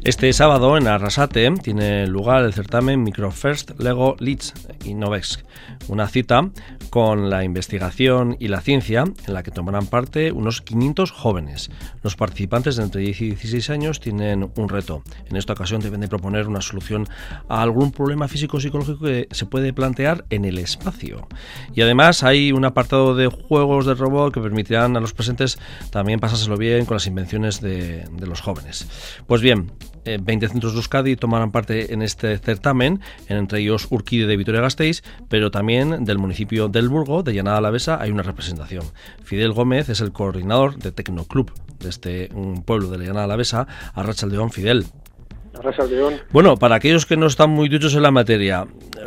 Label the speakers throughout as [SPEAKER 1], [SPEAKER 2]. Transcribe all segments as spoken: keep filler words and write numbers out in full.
[SPEAKER 1] Este sábado en Arrasate tiene lugar el certamen Microfirst Lego Leeds Innovex, una cita con la investigación y la ciencia en la que tomarán parte unos quinientos jóvenes. Los participantes de entre diez y dieciséis años tienen un reto. En esta ocasión deben de proponer una solución a algún problema físico o psicológico que se puede plantear en el espacio. Y además hay un apartado de juegos de robot que permitirán a los presentes también pasárselo bien con las invenciones de, de los jóvenes. Pues bien, Eh, veinte centros de Euskadi tomarán parte en este certamen, entre ellos Urquide de Vitoria-Gasteiz, pero también del municipio del Burgo, de Llanada Alavesa, hay una representación. Fidel Gómez es el coordinador de Tecnoclub de este un pueblo de Llanada Alavesa. Arratsaldeon, Fidel.
[SPEAKER 2] Arratsaldeon.
[SPEAKER 1] Bueno, para aquellos que no están muy duchos en la materia,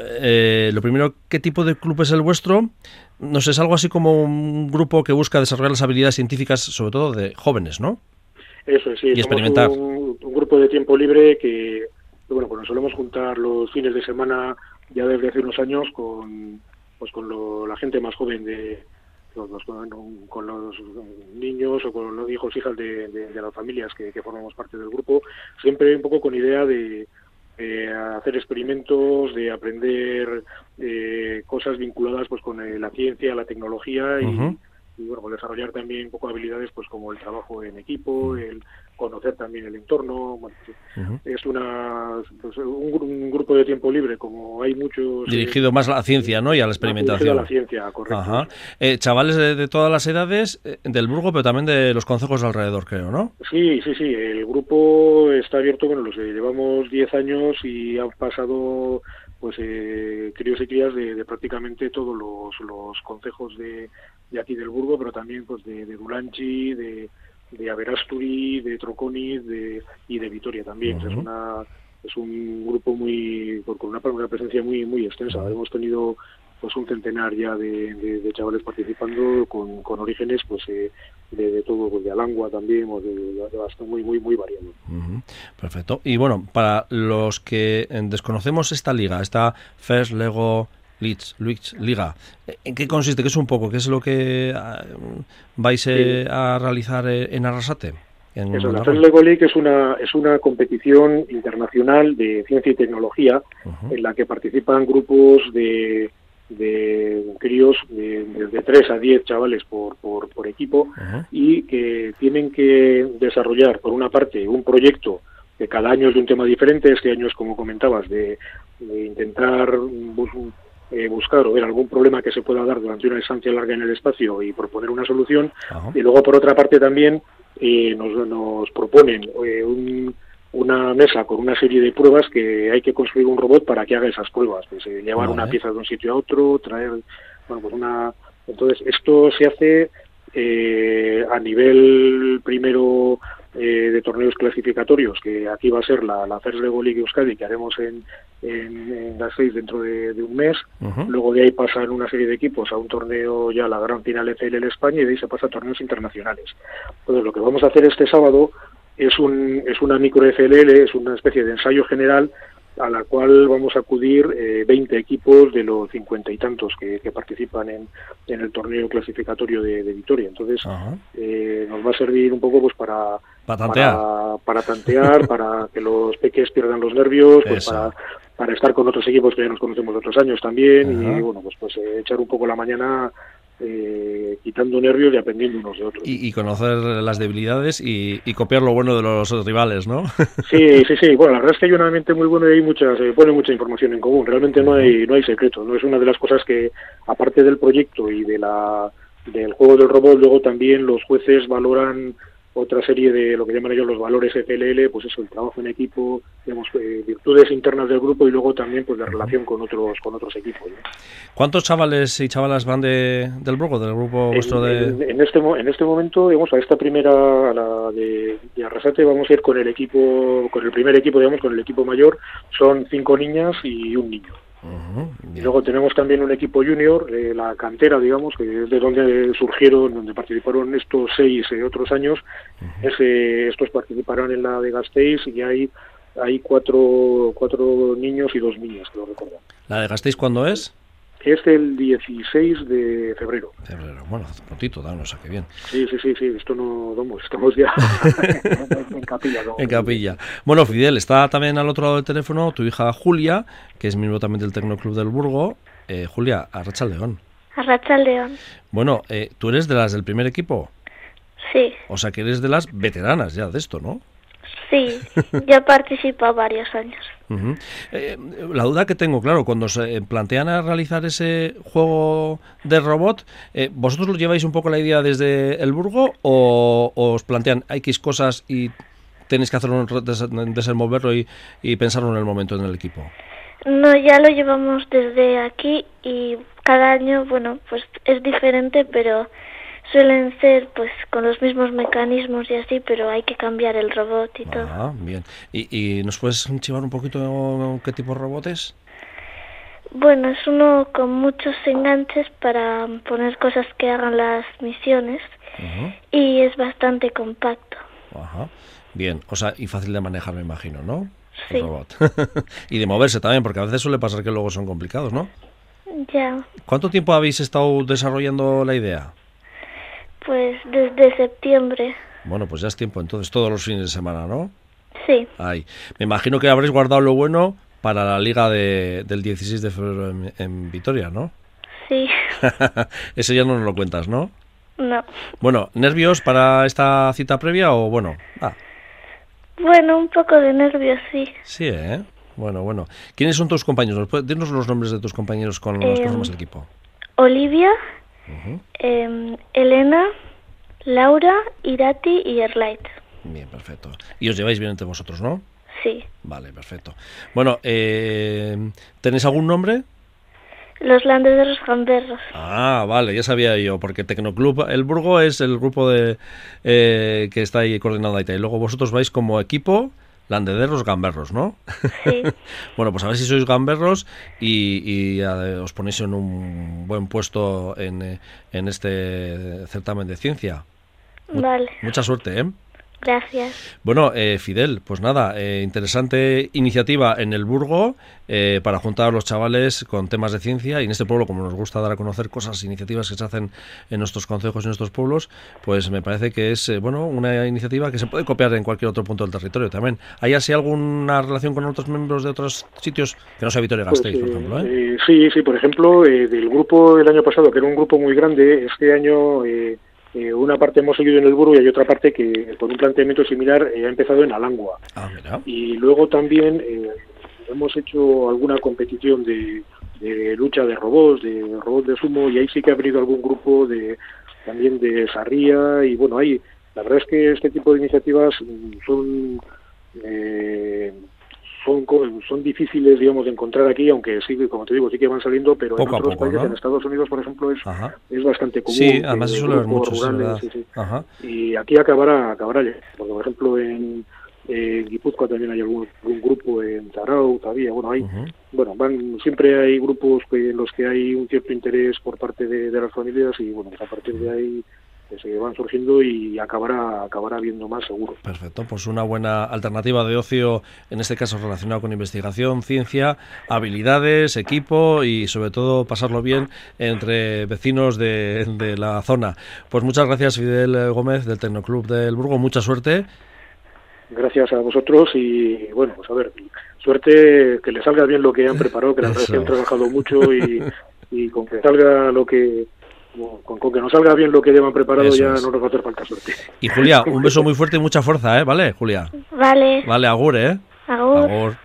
[SPEAKER 1] eh, lo primero, ¿qué tipo de club es el vuestro? No sé, es algo así como un grupo que busca desarrollar las habilidades científicas, sobre todo de jóvenes, ¿no?
[SPEAKER 2] Eso es, sí,
[SPEAKER 1] y experimentar.
[SPEAKER 2] Un, un grupo de tiempo libre que, bueno, pues nos solemos juntar los fines de semana ya desde hace unos años con, pues con lo, la gente más joven de, los, con, con los niños o con los hijos, hijas de, de, de las familias que, que formamos parte del grupo, siempre un poco con idea de, de hacer experimentos, de aprender eh, cosas vinculadas pues con eh, la ciencia, la tecnología y
[SPEAKER 1] Uh-huh.
[SPEAKER 2] y bueno, pues desarrollar también un poco habilidades pues como el trabajo en equipo, el conocer también el entorno. Bueno, uh-huh. Es una pues, un, un grupo de tiempo libre, como hay muchos...
[SPEAKER 1] Dirigido eh, más a la ciencia, ¿no? Y a la experimentación.
[SPEAKER 2] Dirigido a la ciencia, correcto.
[SPEAKER 1] Ajá. Eh, chavales de, de todas las edades, eh, del Burgo, pero también de los concejos de alrededor, creo, ¿no?
[SPEAKER 2] Sí, sí, sí. El grupo está abierto, bueno, los, eh, llevamos diez años y han pasado pues eh, críos y crías de, de prácticamente todos los, los concejos de, de aquí del Burgo, pero también pues de, de Dulanchi, de, de Aberasturi, de Troconiz de, y de Vitoria también. Uh-huh. Es una es un grupo muy con una, una presencia muy muy extensa. Uh-huh. Hemos tenido pues un centenar ya de, de, de chavales participando con, con orígenes pues eh, de, de todo, pues de Alangua también, o de, de, de bastante muy muy muy variado.
[SPEAKER 1] Uh-huh. Perfecto. Y bueno, para los que desconocemos esta liga, esta First Lego Leeds, Leeds Liga, ¿en qué consiste? ¿Qué es un poco? ¿Qué es lo que vais eh, sí. a realizar en Arrasate? En
[SPEAKER 2] Eso, la First Lego League es una es una competición internacional de ciencia y tecnología, uh-huh. en la que participan grupos de de críos de, de, de tres a diez chavales por, por, por equipo, uh-huh. y que tienen que desarrollar, por una parte, un proyecto que cada año es de un tema diferente. Este año es, como comentabas, de, de intentar bus, eh, buscar o ver algún problema que se pueda dar durante una estancia larga en el espacio y proponer una solución, uh-huh. y luego, por otra parte, también eh, nos, nos proponen eh, un una mesa con una serie de pruebas que hay que construir un robot para que haga esas pruebas, pues eh, llevar vale. una pieza de un sitio a otro, traer, bueno, pues una... Entonces, esto se hace eh, a nivel primero eh, de torneos clasificatorios, que aquí va a ser la, la First Lego League Euskadi, que haremos en, en, en las seis dentro de, de un mes. Uh-huh. Luego de ahí pasan una serie de equipos a un torneo, ya la gran final F L L España, y de ahí se pasa a torneos internacionales. Entonces, lo que vamos a hacer este sábado es un es una micro F L L, es una especie de ensayo general a la cual vamos a acudir eh, veinte equipos de los cincuenta y tantos que, que participan en, en el torneo clasificatorio de, de Vitoria. Entonces, uh-huh. eh, nos va a servir un poco pues para
[SPEAKER 1] para tantear,
[SPEAKER 2] para, para, tantear, para que los peques pierdan los nervios, pues para, para estar con otros equipos que ya nos conocemos de otros años también, uh-huh. y bueno, pues pues eh, echar un poco la mañana Eh, quitando nervios y aprendiendo unos de otros.
[SPEAKER 1] Y, y conocer las debilidades y, y copiar lo bueno de los rivales, ¿no?
[SPEAKER 2] Sí, sí, sí. Bueno, la verdad es que hay un ambiente muy bueno y hay muchas, se pone mucha información en común. Realmente no hay, no hay secreto. No es una de las cosas que, aparte del proyecto y de la del juego del robot, luego también los jueces valoran otra serie de lo que llaman ellos los valores F L L, pues eso, el trabajo en equipo, digamos, eh, virtudes internas del grupo y luego también pues la relación con otros con otros equipos, ¿no?
[SPEAKER 1] ¿Cuántos chavales y chavalas van de del Burgo, del grupo vuestro de...?
[SPEAKER 2] En, en este en este momento, digamos, a esta primera, a la de, de Arrasate, vamos a ir con el equipo, con el primer equipo, digamos, con el equipo mayor, son cinco niñas y un niño. Uh-huh, y luego tenemos también un equipo junior, eh, la cantera, digamos, que es de donde surgieron, donde participaron estos seis eh, otros años. Uh-huh. Ese, estos participarán en la de Gasteiz y hay hay cuatro cuatro niños y dos niñas, creo recordar.
[SPEAKER 1] ¿La de Gasteiz cuándo es?
[SPEAKER 2] Es el dieciséis de febrero.
[SPEAKER 1] Febrero, bueno, hace prontito, da, no sé qué bien.
[SPEAKER 2] Sí, sí, sí, sí, esto no, vamos, estamos ya en, en capilla. ¿No?
[SPEAKER 1] En capilla. Bueno, Fidel, está también al otro lado del teléfono tu hija Julia, que es miembro también del Tecnoclub del Burgo. Eh, Julia, Arratsaldeon.
[SPEAKER 3] Arratsaldeon.
[SPEAKER 1] Bueno, eh, ¿tú eres de las del primer equipo?
[SPEAKER 3] Sí.
[SPEAKER 1] O sea, que eres de las veteranas ya de esto, ¿no?
[SPEAKER 3] Sí, yo he participado varios años.
[SPEAKER 1] Uh-huh. Eh, la duda que tengo, claro, cuando se plantean a realizar ese juego de robot, eh, ¿vosotros lo lleváis un poco la idea desde el Burgo o, o os plantean X cosas y tenéis que hacerlo, des- desenvolverlo y, y pensarlo en el momento en el equipo?
[SPEAKER 3] No, ya lo llevamos desde aquí y cada año, bueno, pues es diferente, pero suelen ser pues con los mismos mecanismos y así, pero hay que cambiar el robot y todo.
[SPEAKER 1] Ah, bien. ¿Y, y nos puedes chivar un poquito qué tipo de robot es?
[SPEAKER 3] Bueno, es uno con muchos enganches para poner cosas que hagan las misiones
[SPEAKER 1] Uh-huh.
[SPEAKER 3] y es bastante compacto.
[SPEAKER 1] Ajá. Bien, o sea, y fácil de manejar, me imagino, ¿no?
[SPEAKER 3] Sí.
[SPEAKER 1] El robot. Y de moverse también, porque a veces suele pasar que luego son complicados, ¿no?
[SPEAKER 3] Ya,
[SPEAKER 1] ¿Cuánto tiempo habéis estado desarrollando la idea?
[SPEAKER 3] pues desde septiembre.
[SPEAKER 1] Bueno, pues ya es tiempo, entonces todos los fines de semana, ¿no?
[SPEAKER 3] Sí,
[SPEAKER 1] Ay, me imagino que habréis guardado lo bueno para la liga de, del dieciséis de febrero en, en Vitoria, ¿no?
[SPEAKER 3] sí,
[SPEAKER 1] Ese ya no nos lo cuentas, ¿no?
[SPEAKER 3] no.
[SPEAKER 1] Bueno, ¿nervios para esta cita previa o bueno? Ah,
[SPEAKER 3] Bueno, un poco de nervios, sí.
[SPEAKER 1] sí, ¿eh? Bueno, bueno. ¿Quiénes son tus compañeros? ¿Puedes- Dinos los nombres de tus compañeros con los que
[SPEAKER 3] Em,
[SPEAKER 1] formas el equipo.
[SPEAKER 3] Olivia,
[SPEAKER 1] Ujú.
[SPEAKER 3] eh, Elena, Laura, Irati y Erlait.
[SPEAKER 1] Bien, perfecto. Y os lleváis bien entre vosotros, ¿no?
[SPEAKER 3] Sí,
[SPEAKER 1] Vale, perfecto. Bueno, eh, ¿tenéis algún nombre?
[SPEAKER 3] los landeros gamberros.
[SPEAKER 1] Ah, vale, ya sabía yo, porque Tecnoclub El Burgo es el grupo de eh, que está ahí coordinado ahí. Y luego vosotros vais como equipo Landederos Gamberros, ¿no?
[SPEAKER 3] Sí,
[SPEAKER 1] Bueno, pues a ver si sois gamberros y, y eh, os ponéis en un buen puesto en, eh, en este certamen de ciencia.
[SPEAKER 3] vale,
[SPEAKER 1] Mucha suerte, ¿eh?
[SPEAKER 3] gracias.
[SPEAKER 1] Bueno, eh, Fidel, pues nada, eh, interesante iniciativa en el Burgo eh, para juntar a los chavales con temas de ciencia y en este pueblo, como nos gusta dar a conocer cosas, iniciativas que se hacen en nuestros concejos y en nuestros pueblos, pues me parece que es eh, bueno una iniciativa que se puede copiar en cualquier otro punto del territorio también. ¿Hay así alguna relación con otros miembros de otros sitios que no sea Vitoria-Gasteiz,
[SPEAKER 2] Pues,
[SPEAKER 1] por ejemplo? ¿eh?
[SPEAKER 2] eh, sí, sí, por ejemplo, eh, del grupo del año pasado, que era un grupo muy grande, este año eh, eh, una parte hemos seguido en el Burgo y hay otra parte que, con un planteamiento similar, eh, ha empezado en Alangua.
[SPEAKER 1] Ah, mira.
[SPEAKER 2] Y luego también eh, hemos hecho alguna competición de, de lucha de robots, de robots de sumo, y ahí sí que ha venido algún grupo de también de Sarria, y bueno, ahí la verdad es que este tipo de iniciativas mm, son... Eh, Son, co- son difíciles, digamos, de encontrar aquí, aunque sí, como te digo, sí que van saliendo, pero
[SPEAKER 1] Poco a
[SPEAKER 2] en otros
[SPEAKER 1] poco,
[SPEAKER 2] países,
[SPEAKER 1] ¿no?
[SPEAKER 2] en Estados Unidos, por ejemplo, es,
[SPEAKER 1] Ajá.
[SPEAKER 2] es bastante común.
[SPEAKER 1] Sí,
[SPEAKER 2] que
[SPEAKER 1] además se suele ver
[SPEAKER 2] grupos
[SPEAKER 1] mucho, sí,
[SPEAKER 2] rurales,
[SPEAKER 1] ¿verdad?
[SPEAKER 2] sí, sí.
[SPEAKER 1] Ajá.
[SPEAKER 2] Y aquí acabará, acabará ya, porque por ejemplo en, en Guipúzcoa también hay algún, algún grupo, en Tarau todavía, bueno, hay,
[SPEAKER 1] Ujú.
[SPEAKER 2] bueno, van, siempre hay grupos que, en los que hay un cierto interés por parte de, de las familias y bueno, pues a partir de ahí que se van surgiendo y acabará acabará viendo más seguro.
[SPEAKER 1] Perfecto, pues una buena alternativa de ocio, en este caso relacionado con investigación, ciencia, habilidades, equipo y sobre todo pasarlo bien entre vecinos de, de la zona. Pues muchas gracias, Fidel Gómez del Tecnoclub del Burgo, mucha suerte.
[SPEAKER 2] Gracias a vosotros y bueno, pues a ver, suerte, que les salga bien lo que han preparado, que la verdad es que han trabajado mucho y, y con que salga lo que Con, con que nos salga bien lo que llevan preparado. Eso ya es. No nos va a hacer falta suerte.
[SPEAKER 1] Y Julia, un beso muy fuerte y mucha fuerza, ¿eh? ¿Vale, Julia?
[SPEAKER 3] Vale.
[SPEAKER 1] Vale, agur, ¿eh?
[SPEAKER 3] Agur.
[SPEAKER 1] Agur.